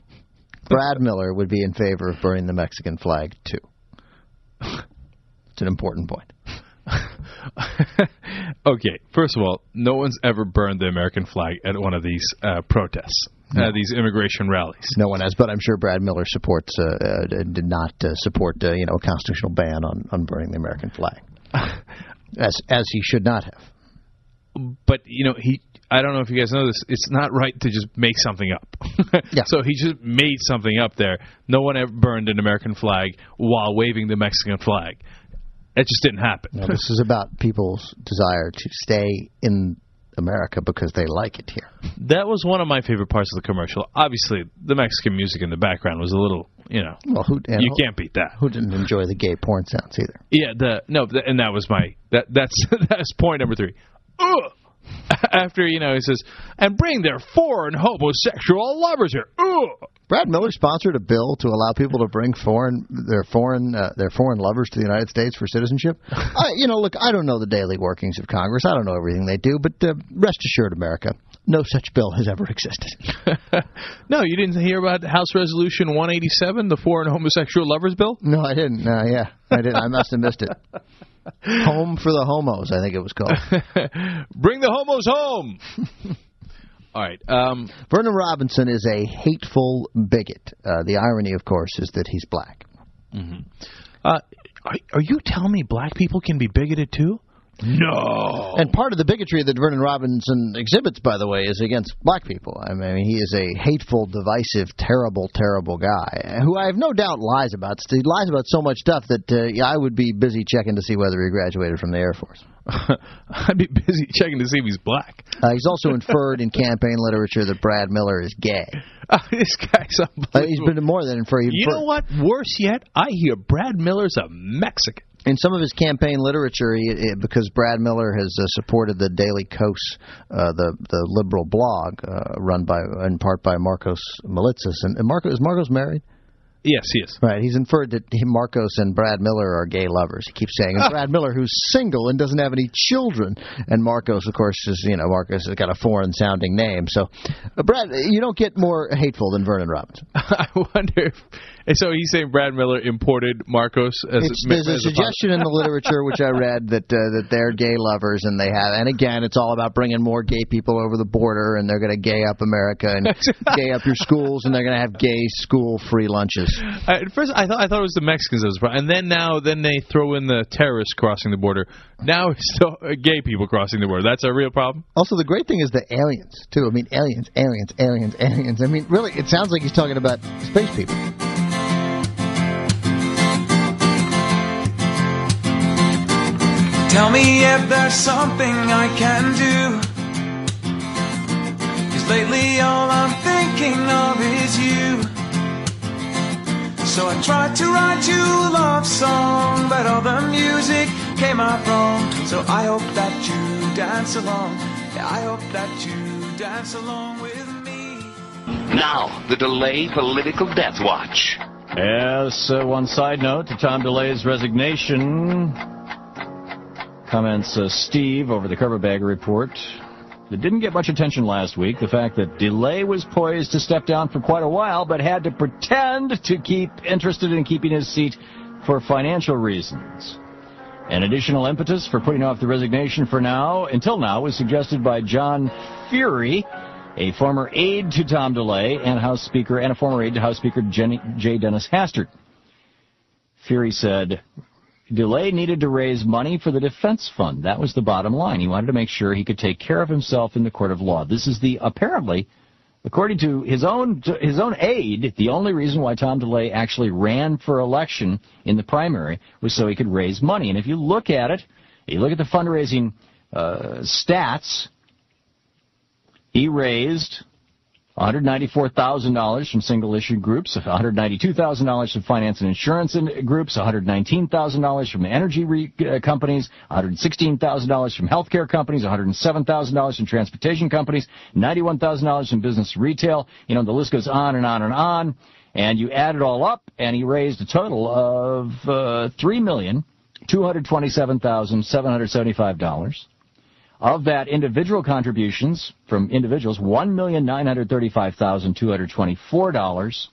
Brad Miller would be in favor of burning the Mexican flag, too. It's an important point. Okay, first of all, no one's ever burned the American flag at one of these uh, protests, no. uh, these immigration rallies. No one has, but I'm sure Brad Miller supports, uh, uh, did not uh, support, uh, you know, a constitutional ban on, on burning the American flag, as as he should not have. But, you know, he... I don't know if you guys know this. It's not right to just make something up. Yeah. So he just made something up there. No one ever burned an American flag while waving the Mexican flag. It just didn't happen. No, this is about people's desire to stay in America because they like it here. That was one of my favorite parts of the commercial. Obviously, the Mexican music in the background was a little, you know, well, who, you can't beat that. Who didn't enjoy the gay porn sounds either? Yeah, the no, the, and that was my that that's that's point number three. Ugh! After, you know, he says, and bring their foreign homosexual lovers here. Ugh! Brad Miller sponsored a bill to allow people to bring foreign their foreign uh, their foreign lovers to the United States for citizenship. I, you know, look, I don't know the daily workings of Congress. I don't know everything they do, but uh, rest assured, America, no such bill has ever existed. No, you didn't hear about House Resolution one eighty-seven, the foreign homosexual lovers bill? No, I didn't. Uh, yeah, I didn't. I must have missed it. Home for the Homos, I think it was called. Bring the homos home. All right. Um, Vernon Robinson is a hateful bigot. Uh, the irony, of course, is that he's black. Mm-hmm. Uh, are, are you telling me black people can be bigoted too? No. And part of the bigotry that Vernon Robinson exhibits, by the way, is against black people. I mean, he is a hateful, divisive, terrible, terrible guy who I have no doubt lies about. He lies about so much stuff that uh, yeah, I would be busy checking to see whether he graduated from the Air Force. I'd be busy checking to see if he's black. Uh, he's also inferred in campaign literature that Brad Miller is gay. Oh, this guy's unbelievable. Uh, he's been more than inferred. You know what? Worse yet, I hear Brad Miller's a Mexican. In some of his campaign literature, he, it, because Brad Miller has uh, supported the Daily Kos, uh, the the liberal blog uh, run by in part by Marcos Militzis. And, and Marcos is Marcos married? Yes, he is. Right. He's inferred that he, Marcos and Brad Miller are gay lovers. He keeps saying, and Brad Miller, who's single and doesn't have any children. And Marcos, of course, is, you know, Marcos has got a foreign-sounding name. So, uh, Brad, you don't get more hateful than Vernon Robinson. I wonder if... And so he's saying Brad Miller imported Marcos as it's, a, There's as a suggestion in the literature, which I read, that uh, that they're gay lovers, and they have. And again, it's all about bringing more gay people over the border, and they're going to gay up America and gay up your schools, and they're going to have gay school free lunches. Uh, at first, I thought I thought it was the Mexicans that was the problem, and then now then they throw in the terrorists crossing the border. Now it's still uh, gay people crossing the border. That's a real problem. Also, the great thing is the aliens too. I mean, aliens, aliens, aliens, aliens. I mean, really, it sounds like he's talking about space people. Tell me if there's something I can do, 'cause lately all I'm thinking of is you. So I tried to write you a love song, but all the music came out wrong. So I hope that you dance along. Yeah, I hope that you dance along with me. Now, the DeLay Political Death Watch. Yes, uh, one side note to Tom DeLay's resignation. Comments uh, Steve over the Carpetbagger report. It didn't get much attention last week. The fact that DeLay was poised to step down for quite a while, but had to pretend to keep interested in keeping his seat for financial reasons. An additional impetus for putting off the resignation for now, until now, was suggested by John Fury, a former aide to Tom DeLay and House Speaker, and a former aide to House Speaker Jenny, J. Dennis Hastert. Fury said DeLay needed to raise money for the defense fund. That was the bottom line. He wanted to make sure he could take care of himself in the court of law. This is the, apparently, according to his own his own aide, the only reason why Tom DeLay actually ran for election in the primary was so he could raise money. And if you look at it, you look at the fundraising uh, stats, he raised one hundred ninety-four thousand dollars from single-issue groups, one hundred ninety-two thousand dollars from finance and insurance groups, one hundred nineteen thousand dollars from energy re- uh, companies, one hundred sixteen thousand dollars from healthcare companies, one hundred seven thousand dollars from transportation companies, ninety-one thousand dollars from business retail. You know, the list goes on and on and on. And you add it all up, and he raised a total of uh, three million two hundred twenty-seven thousand seven hundred seventy-five dollars. Of that, individual contributions from individuals, one million nine hundred thirty-five thousand two hundred twenty-four dollars.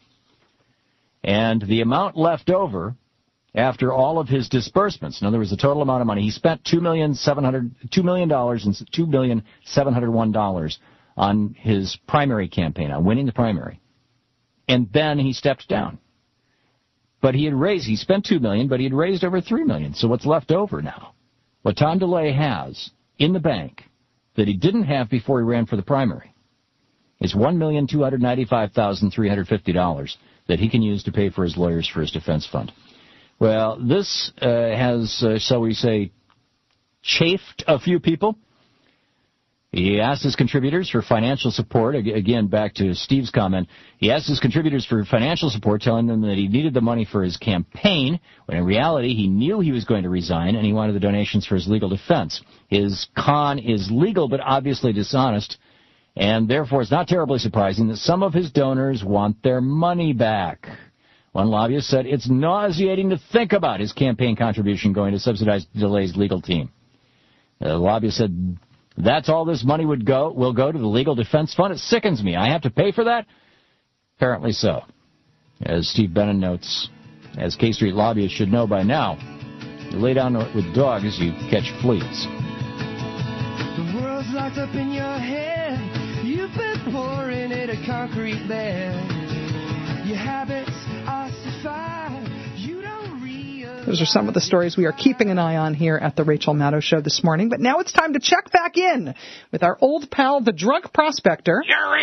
And the amount left over after all of his disbursements, in other words, the total amount of money, he spent two million seven hundred two million dollars and two million seven hundred one dollars on his primary campaign, on winning the primary. And then he stepped down. But he had raised, he spent two million dollars, but he had raised over three million dollars. So what's left over now? What Tom DeLay has in the bank that he didn't have before he ran for the primary is one million two hundred ninety-five thousand three hundred fifty dollars that he can use to pay for his lawyers for his defense fund. Well, this uh, has, uh, shall we say, chafed a few people. He asked his contributors for financial support. Again, back to Steve's comment. He asked his contributors for financial support, telling them that he needed the money for his campaign, when in reality he knew he was going to resign and he wanted the donations for his legal defense. His con is legal but obviously dishonest, and therefore it's not terribly surprising that some of his donors want their money back. One lobbyist said it's nauseating to think about his campaign contribution going to subsidize DeLay's legal team. The lobbyist said, that's all this money would go, will go to the legal defense fund. It sickens me. I have to pay for that? Apparently so. As Steve Bannon notes, as K Street lobbyists should know by now, you lay down with dogs, you catch fleas. The world's locked up in your head. You've been pouring in a concrete bed. Your habits ossified. You don't realize. Those are some of the stories we are keeping an eye on here at the Rachel Maddow Show this morning. But now it's time to check back in with our old pal, the drunk prospector,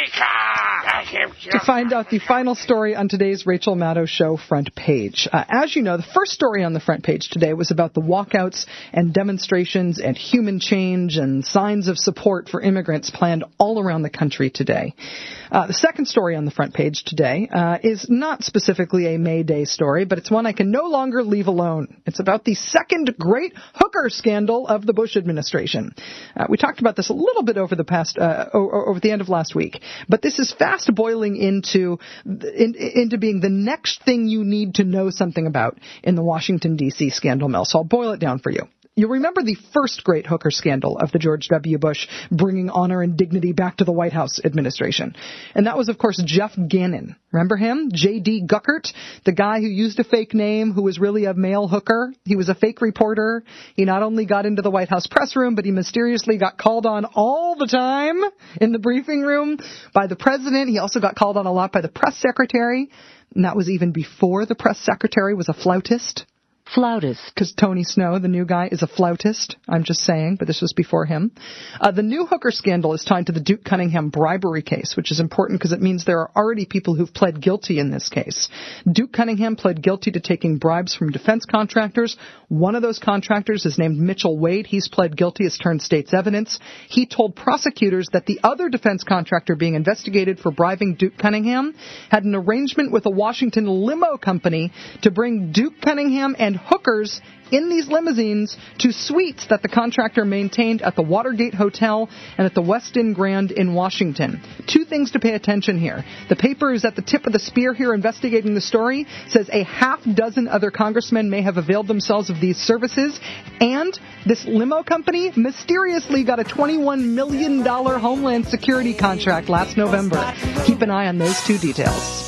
Eureka! to find out the final story on today's Rachel Maddow Show front page. Uh, as you know, the first story on the front page today was about the walkouts and demonstrations and human change and signs of support for immigrants planned all around the country today. Uh, the second story on the front page today uh, is not specifically a May Day story, but it's one I can no longer leave alone. It's about the second great hooker scandal of the Bush administration. Uh, we talked about this a little bit over the past, uh, over the end of last week, but this is fast boiling into in, into being the next thing you need to know something about in the Washington, D C scandal mill. So I'll boil it down for you. You'll remember the first great hooker scandal of the George W. Bush bringing honor and dignity back to the White House administration. And that was, of course, Jeff Gannon. Remember him? J D. Guckert, the guy who used a fake name, who was really a male hooker. He was a fake reporter. He not only got into the White House press room, but he mysteriously got called on all the time in the briefing room by the president. He also got called on a lot by the press secretary. And that was even before the press secretary was a flautist. Flautist. Because Tony Snow, the new guy, is a flautist. I'm just saying, but this was before him. Uh, the new hooker scandal is tied to the Duke Cunningham bribery case, which is important because it means there are already people who've pled guilty in this case. Duke Cunningham pled guilty to taking bribes from defense contractors. One of those contractors is named Mitchell Wade. He's pled guilty as turned state's evidence. He told prosecutors that the other defense contractor being investigated for bribing Duke Cunningham had an arrangement with a Washington limo company to bring Duke Cunningham and hookers in these limousines to suites that the contractor maintained at the Watergate Hotel and at the Westin Grand in Washington. Two things to pay attention here. The paper is at the tip of the spear here investigating the story, says a half dozen other congressmen may have availed themselves of these services, and this limo company mysteriously got a twenty-one million dollars Homeland Security contract last November. Keep an eye on those two details.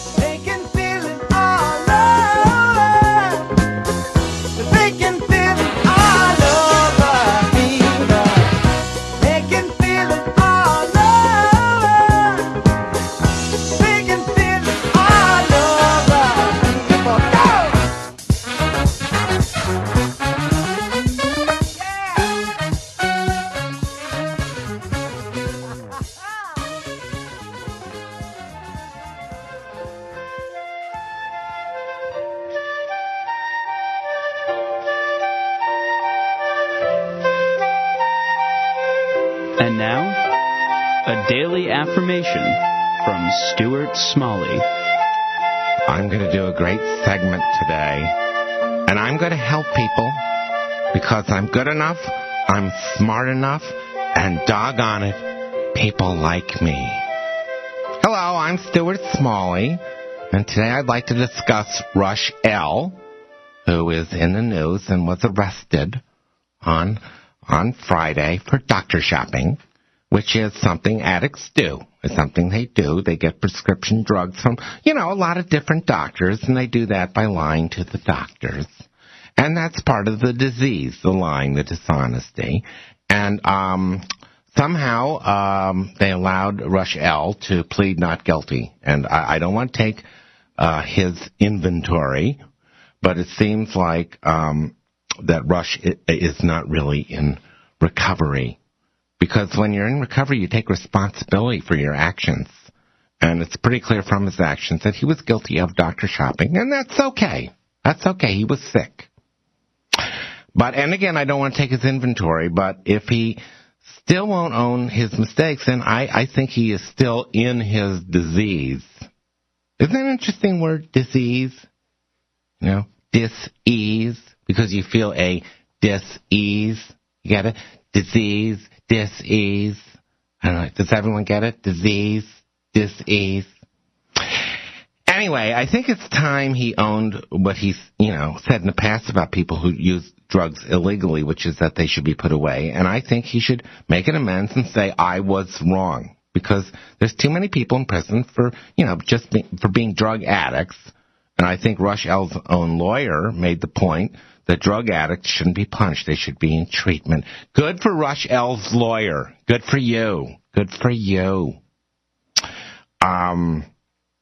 And now, a daily affirmation from Stuart Smalley. I'm going to do a great segment today, and I'm going to help people because I'm good enough, I'm smart enough, and doggone it, people like me. Hello, I'm Stuart Smalley, and today I'd like to discuss Rush L., who is in the news and was arrested on on Friday for doctor shopping, which is something addicts do. It's something they do. They get prescription drugs from, you know, a lot of different doctors, and they do that by lying to the doctors. And that's part of the disease, the lying, the dishonesty. And um, somehow um, they allowed Rush L. to plead not guilty. And I, I don't want to take uh, his inventory, but it seems like um, that Rush is not really in recovery. Because when you're in recovery, you take responsibility for your actions. And it's pretty clear from his actions that he was guilty of doctor shopping, and that's okay. That's okay. He was sick. But, and again, I don't want to take his inventory, but if he still won't own his mistakes, then I, I think he is still in his disease. Isn't that an interesting word, disease? You know, dis-ease, because you feel a dis-ease. You get it? Disease, dis-ease. I don't know. Does everyone get it? Disease, dis-ease. Anyway, I think it's time he owned what he's, you know, said in the past about people who use drugs illegally, which is that they should be put away. And I think he should make an amends and say, I was wrong. Because there's too many people in prison for, you know, just be, for being drug addicts. And I think Rush L's own lawyer made the point that drug addicts shouldn't be punished. They should be in treatment. Good for Rush L's lawyer. Good for you. Good for you. Um...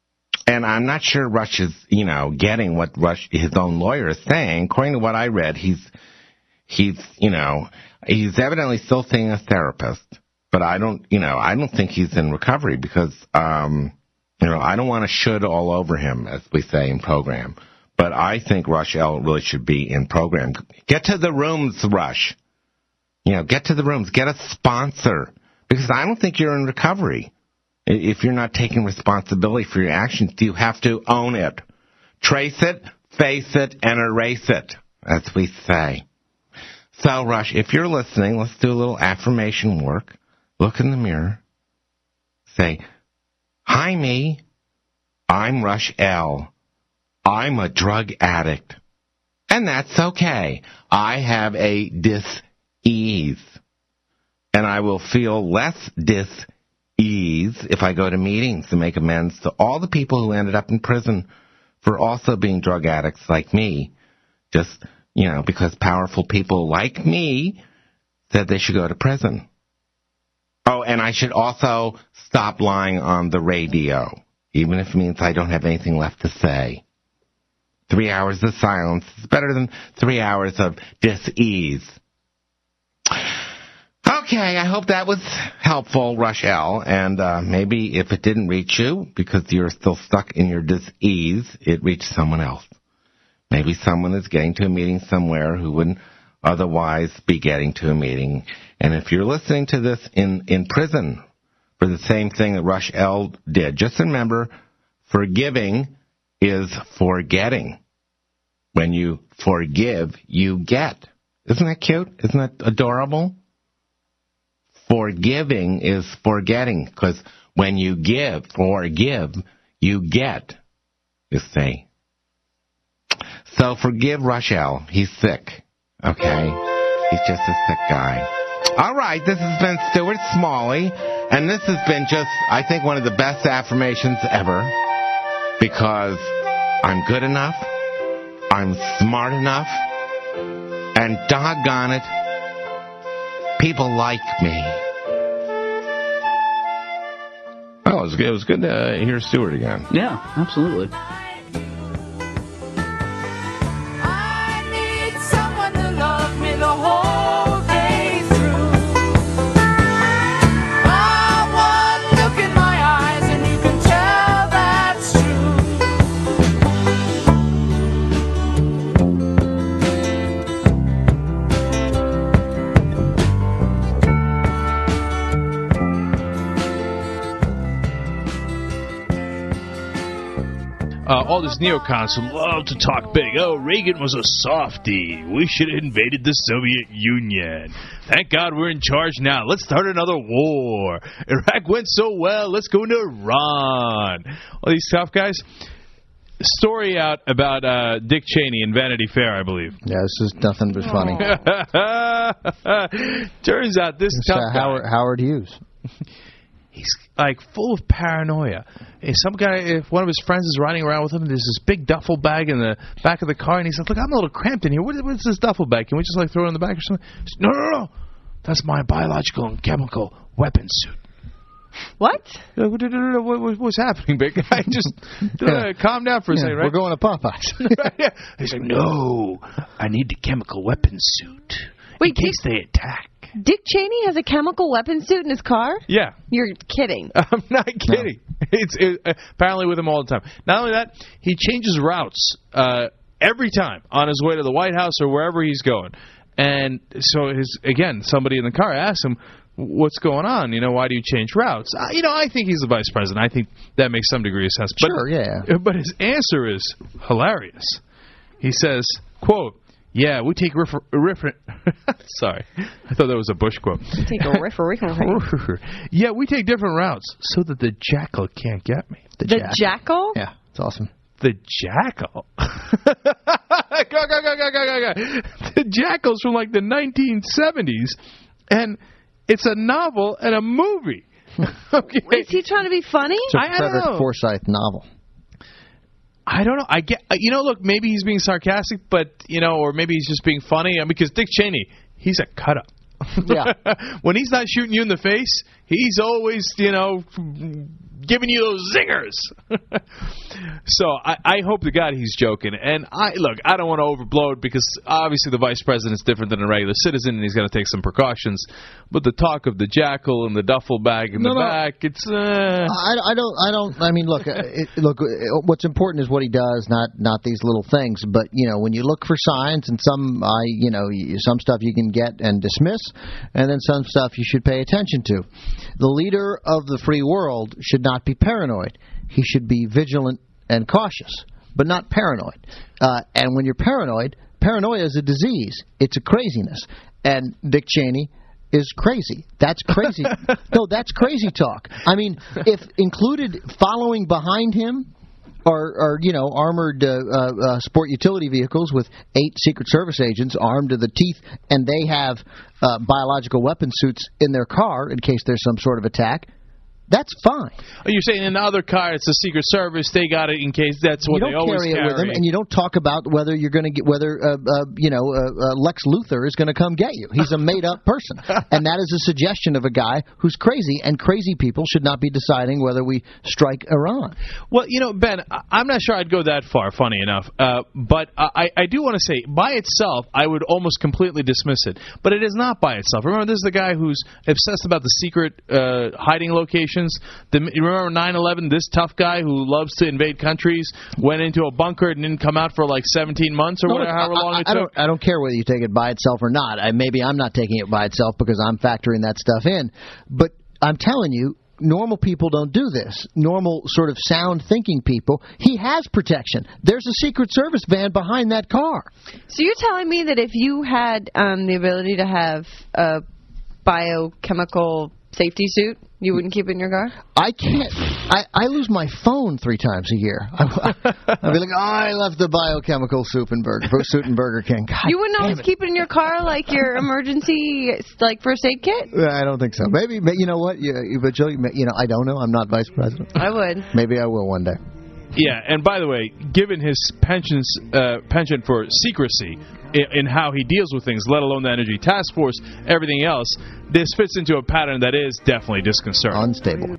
And I'm not sure Rush is, you know, getting what Rush, his own lawyer, is saying. According to what I read, he's, he's, you know, he's evidently still seeing a therapist. But I don't, you know, I don't think he's in recovery because, um, you know, I don't want to should all over him, as we say in program. But I think Rush L really should be in program. Get to the rooms, Rush. You know, get to the rooms. Get a sponsor. Because I don't think you're in recovery. If you're not taking responsibility for your actions, you have to own it. Trace it, face it, and erase it, as we say. So, Rush, if you're listening, let's do a little affirmation work. Look in the mirror. Say, hi, me. I'm Rush L. I'm a drug addict. And that's okay. I have a dis-ease. And I will feel less dis-ease ease if I go to meetings to make amends to all the people who ended up in prison for also being drug addicts like me, just, you know, because powerful people like me said they should go to prison. Oh, and I should also stop lying on the radio, even if it means I don't have anything left to say. Three hours of silence is better than three hours of dis-ease. Okay, I hope that was helpful, Rush L. And uh, maybe if it didn't reach you because you're still stuck in your dis-ease, it reached someone else. Maybe someone is getting to a meeting somewhere who wouldn't otherwise be getting to a meeting. And if you're listening to this in, in prison for the same thing that Rush L did, just remember, forgiving is forgetting. When you forgive, you get. Isn't that cute? Isn't that adorable? Forgiving is forgetting, because when you give or give, you get, you see. So forgive Rush L. He's sick, okay? He's just a sick guy. All right, this has been Stuart Smalley, and this has been just, I think, one of the best affirmations ever, because I'm good enough, I'm smart enough, and doggone it, people like me. Oh, it was good, it was good to uh, hear Stuart again. Yeah, absolutely. I need someone to love me the whole day through. I want look in my eyes and you can tell that's Uh, all these neocons who love to talk big. Oh, Reagan was a softie. We should have invaded the Soviet Union. Thank God we're in charge now. Let's start another war. Iraq went so well. Let's go into Iran. All these tough guys. Story out about uh, Dick Cheney in Vanity Fair, I believe. Yeah, this is nothing but funny. Turns out this it's, tough uh, guy... Howard, Howard Hughes. He's like full of paranoia. If some guy, if one of his friends is riding around with him, there's this big duffel bag in the back of the car, and he says, "Look, I'm a little cramped in here. What, what's this duffel bag? Can we just like throw it in the back or something?" Says, no, no, no, that's my biological and chemical weapon suit. What? What, what, what's happening, big guy? Just uh, calm down for a yeah, second, right? We're going to Popeyes. Yeah. He's like, no, I need the chemical weapon suit Wait, in case Dick, they attack. Dick Cheney has a chemical weapon suit in his car? Yeah. You're kidding. I'm not kidding. No. It's it, uh, apparently with him all the time. Not only that, he changes routes uh, every time on his way to the White House or wherever he's going. And so, his again, somebody in the car asks him, what's going on? You know, why do you change routes? Uh, you know, I think he's the vice president. I think that makes some degree of sense. But, sure, yeah. But his answer is hilarious. He says, quote, yeah, we take riff... riff sorry. I thought that was a Bush quote. We take a riff... riff yeah, we take different routes so that the jackal can't get me. The, the jackal? jackal? Yeah, it's awesome. The jackal? go, go, go, go, go, go, go. The jackal's from like the nineteen seventies, and it's a novel and a movie. Okay. Is he trying to be funny? It's a I, I Frederick don't know. Forsyth novel. I don't know. I get, you know, look, maybe he's being sarcastic, but, you know, or maybe he's just being funny. I mean, because Dick Cheney, he's a cut-up. Yeah. When he's not shooting you in the face, he's always, you know, giving you those zingers. So I, I hope to God he's joking. And I look, I don't want to overblow it because obviously the vice president's different than a regular citizen, and he's going to take some precautions. But the talk of the jackal and the duffel bag in No, the no. back, it's. Uh, I, I don't. I don't. I mean, look. uh, It, look. uh, What's important is what he does, not not these little things. But you know, when you look for signs, and some, I, you know, y- some stuff you can get and dismiss, and then some stuff you should pay attention to. The leader of the free world should not be paranoid. He should be vigilant and cautious, but not paranoid. Uh, and when you're paranoid, paranoia is a disease. It's a craziness. And Dick Cheney is crazy. That's crazy. No, that's crazy talk. I mean, if included following behind him are, are you know, armored uh, uh, uh, sport utility vehicles with eight Secret Service agents armed to the teeth, and they have uh, biological weapon suits in their car in case there's some sort of attack, that's fine. Oh, you're saying in the other car, it's the Secret Service. They got it in case that's what you they don't always carry it carry. with them, and you don't talk about whether you're going to get whether uh, uh, you know uh, uh, Lex Luthor is going to come get you. He's a made-up person, and that is a suggestion of a guy who's crazy. And crazy people should not be deciding whether we strike Iran. Well, you know, Ben, I- I'm not sure I'd go that far, funny enough. Uh, but I, I do want to say, by itself, I would almost completely dismiss it. But it is not by itself. Remember, this is the guy who's obsessed about the secret uh, hiding locations. The, you remember nine eleven, this tough guy who loves to invade countries went into a bunker and didn't come out for like seventeen months or No, whatever, however I, long I, it I took? don't. I don't care whether you take it by itself or not. I, maybe I'm not taking it by itself because I'm factoring that stuff in. But I'm telling you, normal people don't do this. Normal, sort of sound thinking people. He has protection. There's a Secret Service van behind that car. So you're telling me that if you had um, the ability to have a biochemical safety suit, you wouldn't keep it in your car? I can't. I, I lose my phone three times a year. I, I'd be like, oh, I left the biochemical soup and burger, suit in Burger King. God You wouldn't damn always it. keep it in your car like your emergency, like first aid kit? I don't think so. Maybe, you know what? You, but Joe, you know, I don't know. I'm not vice president. I would. Maybe I will one day. Yeah, and by the way, given his pensions, uh, penchant for secrecy in, in how he deals with things, let alone the Energy Task Force, everything else, this fits into a pattern that is definitely disconcerting. Unstable.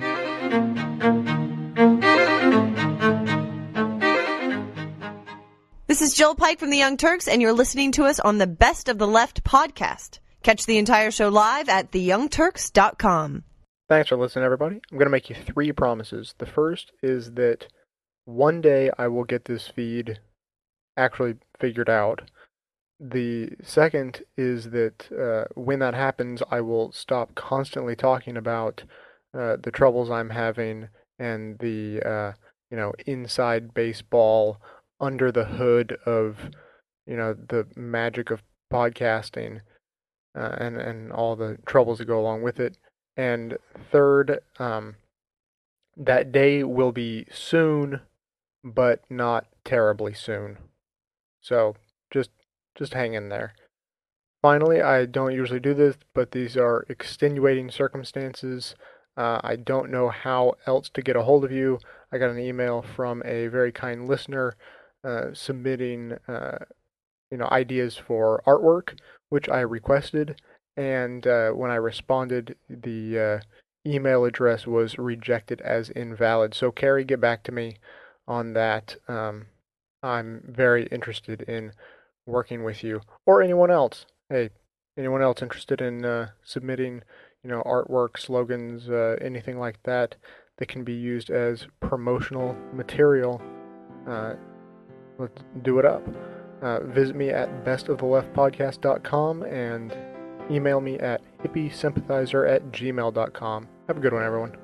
This is Jill Pike from the Young Turks, and you're listening to us on the Best of the Left podcast. Catch the entire show live at the young turks dot com. Thanks for listening, everybody. I'm going to make you three promises. The first is that one day I will get this feed actually figured out. The second is that uh, when that happens, I will stop constantly talking about uh, the troubles I'm having and the uh, you know inside baseball, under the hood of you know the magic of podcasting uh, and and all the troubles that go along with it. And third, um, that day will be soon, but not terribly soon. So just just hang in there. Finally, I don't usually do this, but these are extenuating circumstances. Uh, I don't know how else to get a hold of you. I got an email from a very kind listener uh, submitting uh, you know ideas for artwork, which I requested. And uh, when I responded, the uh, email address was rejected as invalid. So, Carrie, get back to me on that. Um, I'm very interested in working with you or anyone else. Hey, anyone else interested in uh, submitting, you know, artwork, slogans, uh, anything like that that can be used as promotional material? Uh, let's do it up. Uh, visit me at best of the left podcast dot com and email me at hippiesympathizer at gmail dot com. Have a good one, everyone.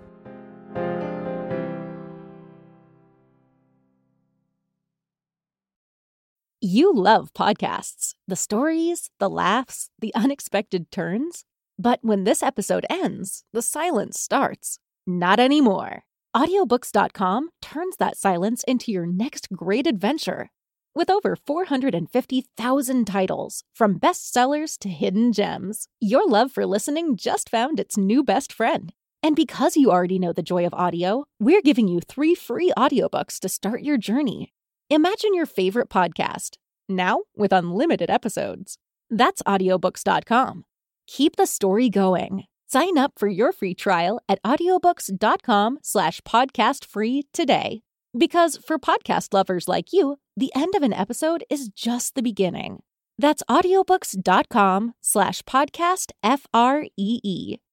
You love podcasts. The stories, the laughs, the unexpected turns. But when this episode ends, the silence starts. Not anymore. audiobooks dot com turns that silence into your next great adventure. With over four hundred fifty thousand titles, from bestsellers to hidden gems, your love for listening just found its new best friend. And because you already know the joy of audio, we're giving you three free audiobooks to start your journey. Imagine your favorite podcast, now with unlimited episodes. That's audiobooks dot com. Keep the story going. Sign up for your free trial at audiobooks.com slash podcast free today. Because for podcast lovers like you, the end of an episode is just the beginning. That's audiobooks.com slash podcast F R E E.